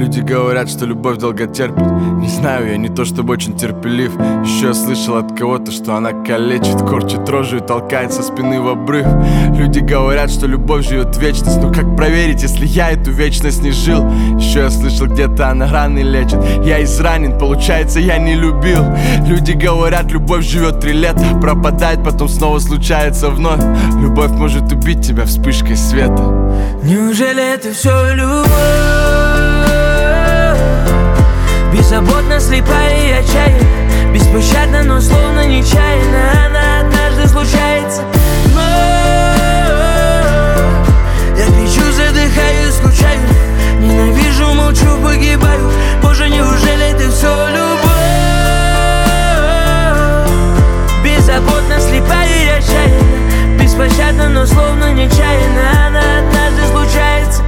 Люди говорят, что любовь долго терпит. Не знаю, я не то чтобы очень терпелив. Еще я слышал от кого-то, что она калечит, корчит рожу и толкает со спины в обрыв. Люди говорят, что любовь живет вечность. Но как проверить, если я эту вечность не жил? Еще я слышал, где-то она раны лечит. Я изранен, получается, я не любил. Люди говорят, любовь живет 3 лета, пропадает, потом снова случается вновь. Любовь может убить тебя вспышкой света. Неужели это все любовь? Беззаботно, слепая и отчаянна, беспощадна, но словно нечаянно. Она однажды случается, но я кричу, задыхаюсь, скучаю, ненавижу, молчу, погибаю. Боже, неужели это все любовь? Беззаботно, слепая и отчаянна, беспощадна, но словно нечаянно. Она однажды случается,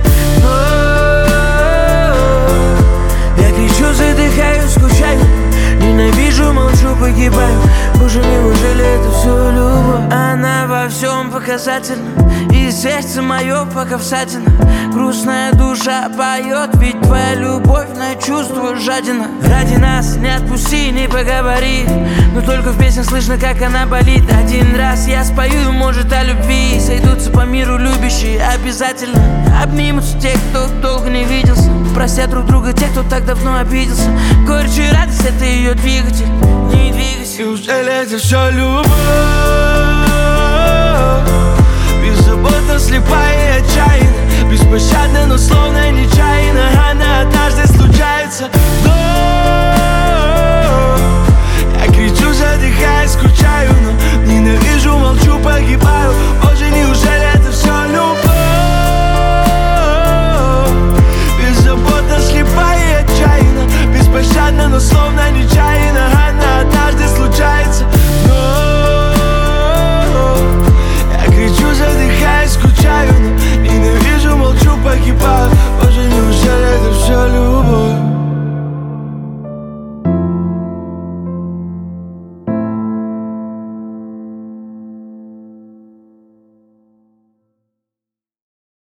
я кричу, задыхаюсь, скучаю, ненавижу, молчу, погибаю. Боже, неужели это все любовь? Она во всем показательна, и сердце мое пока всадина. Грустная душа поет, ведь твоя любовь на чувство жадина. Ради нас не отпусти, не поговори, но только в песнях слышно, как она болит. Один раз я спою, может, о любви, сойдутся по миру любящие обязательно. Обнимутся те, кто долго не виделся, простят друг друга те, кто так давно обиделся. Горечь и радость — это ее двигатель, не двигайся. Неужели это все любовь? Беззаботно, слепая и отчаянна, беспощадна, но словно нечаянно. Она однажды случается, но